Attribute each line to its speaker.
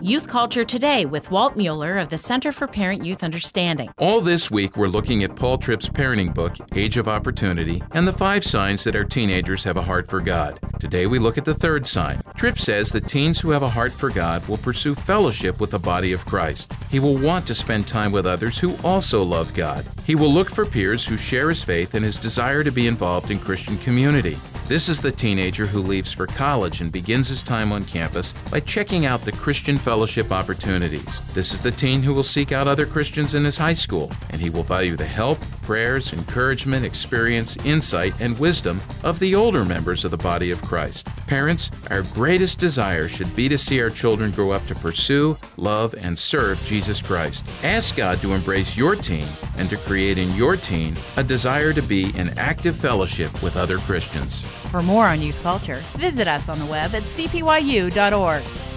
Speaker 1: Youth Culture Today with Walt Mueller of the Center for Parent-Youth Understanding.
Speaker 2: All this week, we're looking at Paul Tripp's parenting book, Age of Opportunity, and the 5 signs that our teenagers have a heart for God. Today, we look at the 3rd sign. Tripp says that teens who have a heart for God will pursue fellowship with the body of Christ. He will want to spend time with others who also love God. He will look for peers who share his faith and his desire to be involved in Christian community. This is the teenager who leaves for college and begins his time on campus by checking out the Christian fellowship opportunities. This is the teen who will seek out other Christians in his high school, and he will value the help, prayers, encouragement, experience, insight, and wisdom of the older members of the body of Christ. Parents, our greatest desire should be to see our children grow up to pursue, love, and serve Jesus Christ. Ask God to embrace your teen and to create in your teen a desire to be in active fellowship with other Christians.
Speaker 1: For more on youth culture, visit us on the web at cpyu.org.